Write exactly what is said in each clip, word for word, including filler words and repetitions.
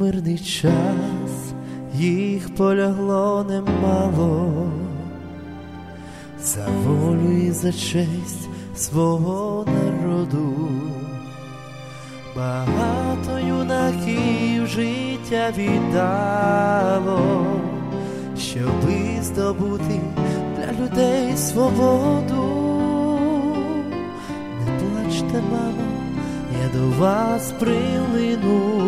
мирний час їх полягло немало, за волю і за честь свого народу. Багато юнаків життя віддало, щоби здобути для людей свободу. Не плачте, мамо, я до вас прилину,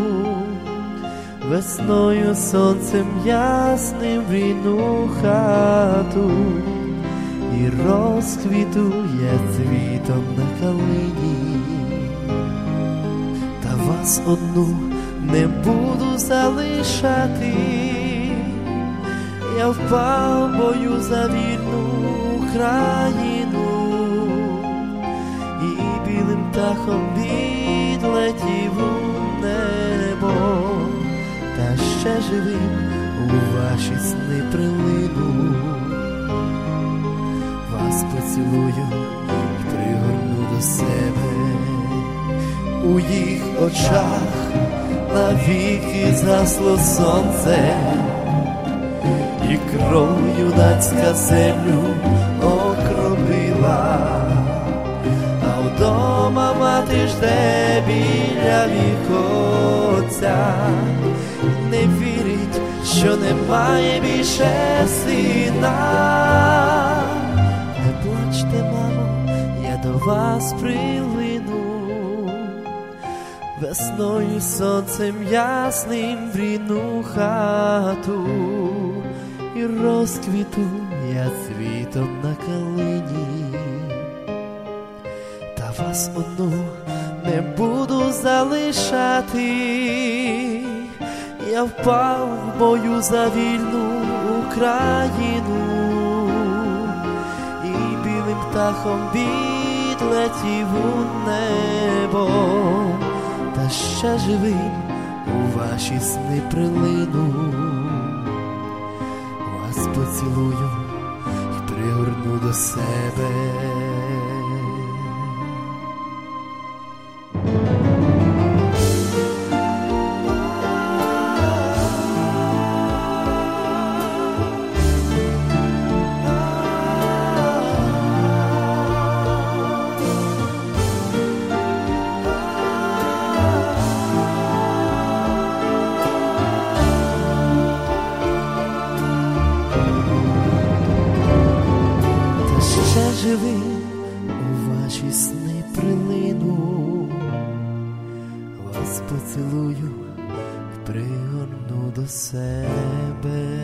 весною сонцем ясним в рідну хату, і розквіту я цвітом на калині. Та вас одну не буду залишати, я впав в бою за вільну Україну, і білим птахом відлетів у небо, та ще живим у ваші сни прилину. Вас поцілую і пригорну до себе, у їх очах навіки згасло сонце, і кров юнацька землю окропила, а вдома мати жде біля віконця, не вірить, що немає більше сина. Не плачте, мамо, я до вас прилину, весною сонцем ясним в рідну хату, і розквіту я цвітом на калині. Та вас одну не буду залишати, я впав в бою за вільну Україну, і білим птахом відлетів у небо, та ще живим у ваші сни прилину. Вас поцілую і пригорну до себе. Живи у ваші сни прилину, вас поцілую і пригорну до себе.